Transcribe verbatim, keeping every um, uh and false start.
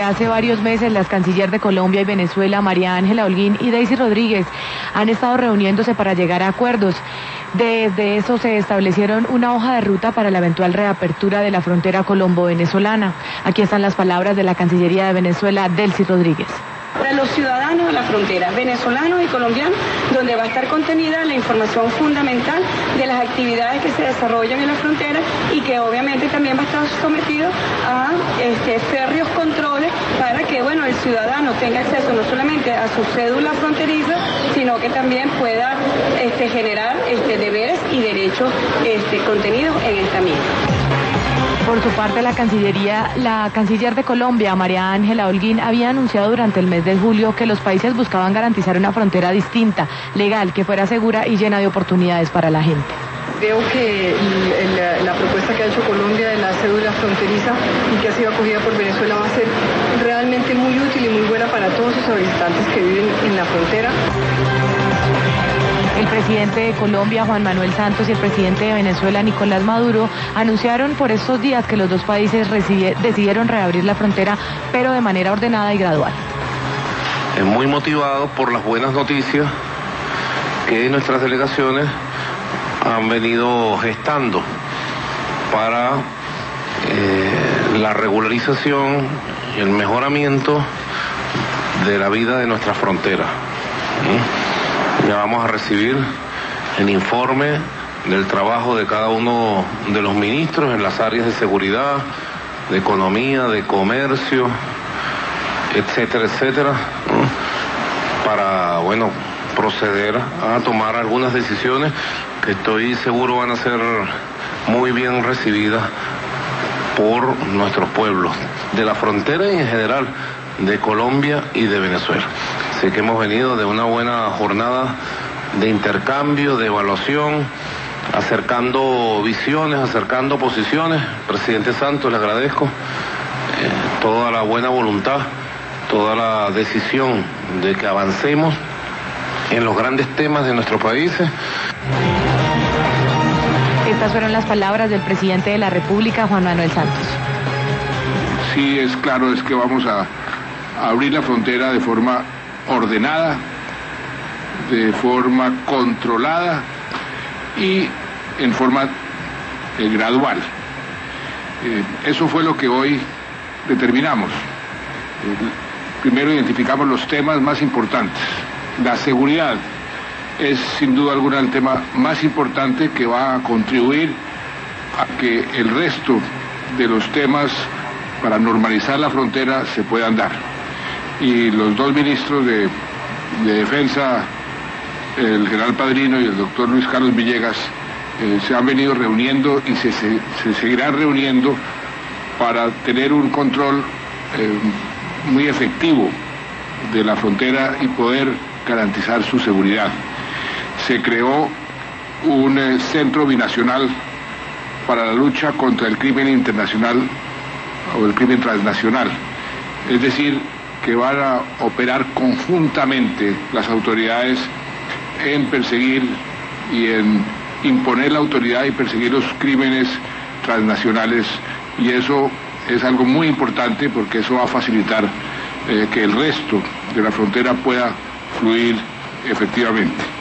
Hace varios meses, las canciller de Colombia y Venezuela, María Ángela Holguín y Daisy Rodríguez, han estado reuniéndose para llegar a acuerdos. Desde eso se establecieron una hoja de ruta para la eventual reapertura de la frontera colombo-venezolana. Aquí están las palabras de la Cancillería de Venezuela, Daisy Rodríguez. Para los ciudadanos de la frontera, venezolanos y colombianos, donde va a estar contenida la información fundamental de las actividades que se desarrollan en la frontera y que obviamente también va a estar sometido a este, férreos controles para que bueno, el ciudadano tenga acceso no solamente a su cédula fronteriza, sino que también pueda este, generar este, deberes y derechos este, contenidos en esta misma. Por su parte, la Cancillería, la canciller de Colombia, María Ángela Holguín, había anunciado durante el mes de julio que los países buscaban garantizar una frontera distinta, legal, que fuera segura y llena de oportunidades para la gente. Creo que la, la propuesta que ha hecho Colombia de la cédula fronteriza y que ha sido acogida por Venezuela va a ser realmente muy útil y muy buena para todos sus habitantes que viven en la frontera. El presidente de Colombia, Juan Manuel Santos, y el presidente de Venezuela, Nicolás Maduro, anunciaron por estos días que los dos países decidieron reabrir la frontera, pero de manera ordenada y gradual. Muy motivados por las buenas noticias que nuestras delegaciones han venido gestando para eh, la regularización y el mejoramiento de la vida de nuestra frontera. ¿Sí? Ya vamos a recibir el informe del trabajo de cada uno de los ministros en las áreas de seguridad, de economía, de comercio, etcétera, etcétera, ¿no? Para, bueno, proceder a tomar algunas decisiones que estoy seguro van a ser muy bien recibidas por nuestros pueblos, de la frontera y en general de Colombia y de Venezuela. Sé que hemos venido de una buena jornada de intercambio, de evaluación, acercando visiones, acercando posiciones. Presidente Santos, le agradezco eh, toda la buena voluntad, toda la decisión de que avancemos en los grandes temas de nuestros países. Estas fueron las palabras del presidente de la República, Juan Manuel Santos. Sí, es claro, es que vamos a abrir la frontera de forma ordenada, de forma controlada y en forma eh, gradual. Eh, eso fue lo que hoy determinamos. Eh, primero identificamos los temas más importantes. La seguridad es sin duda alguna el tema más importante que va a contribuir a que el resto de los temas para normalizar la frontera se puedan dar. Y los dos ministros de, de Defensa, el general Padrino y el doctor Luis Carlos Villegas, eh, se han venido reuniendo y se, se, se seguirán reuniendo para tener un control eh, muy efectivo de la frontera y poder garantizar su seguridad. Se creó un eh, centro binacional para la lucha contra el crimen internacional o el crimen transnacional, es decir, que van a operar conjuntamente las autoridades en perseguir y en imponer la autoridad y perseguir los crímenes transnacionales, y eso es algo muy importante porque eso va a facilitar eh, que el resto de la frontera pueda fluir efectivamente.